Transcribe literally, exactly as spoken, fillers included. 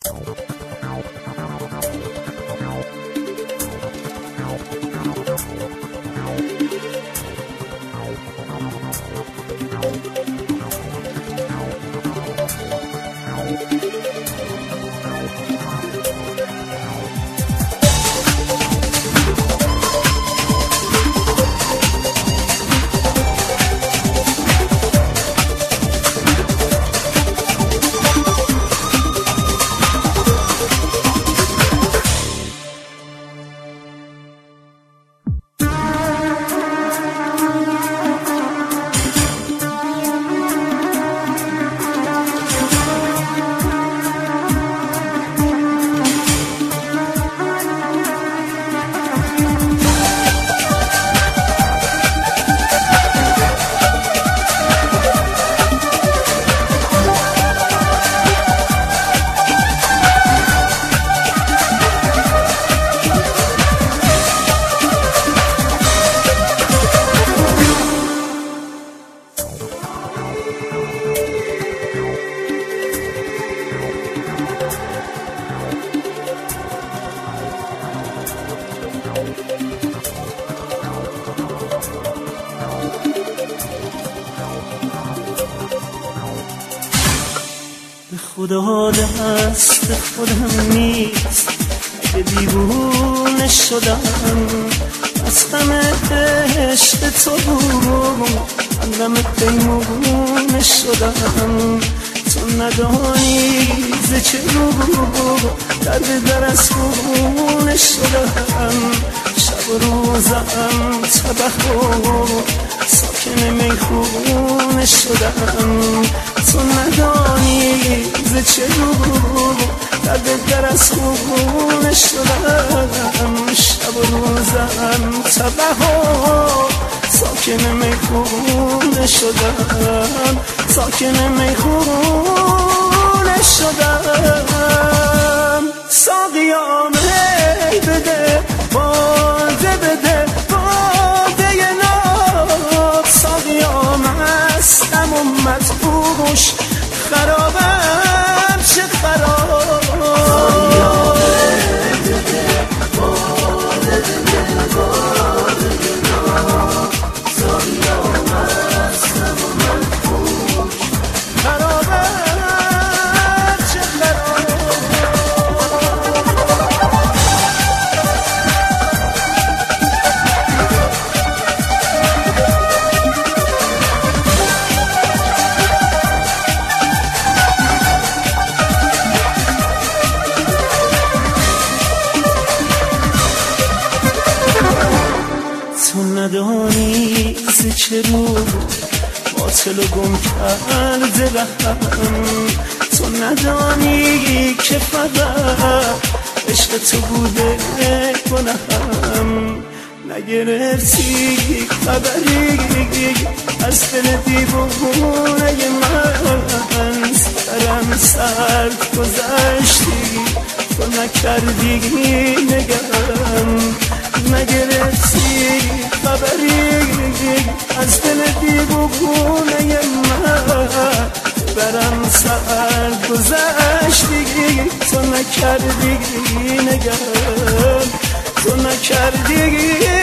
خدا دست خودم نیست اگه دیوونه شدم از غم عشق تو از غم پیمونه شدم. تو ندانی ز چه رو درد در از خونه شدم. شب و روزم تبه و ساکن میخونه شدم. تو ندانی ز چه رو درد در از خونه شدم. شب و روزم تبه و ساکن میخونه شدم. ساکن میخونه شدم. ساقیا می بده باده بده باده ناب. ساقیا مستم و مدهوش خرابم چه خراب. ساقیا می بده باده بده باده ناب. ساقیا مستم و مدهوش خرابم چه خراب. تو ندانی ز چه رو باطل و گم کرده رهم. تو ندانی که فقط عشق تو بوده گناهم. نگرفتی خبری از دل دیوونه من. سرم سرد گذشتی تو نکردی نگم. نگرفتی خبری از دل دیوونه من. برم سرد گذشتی تو نکردی نگم. تو نکردی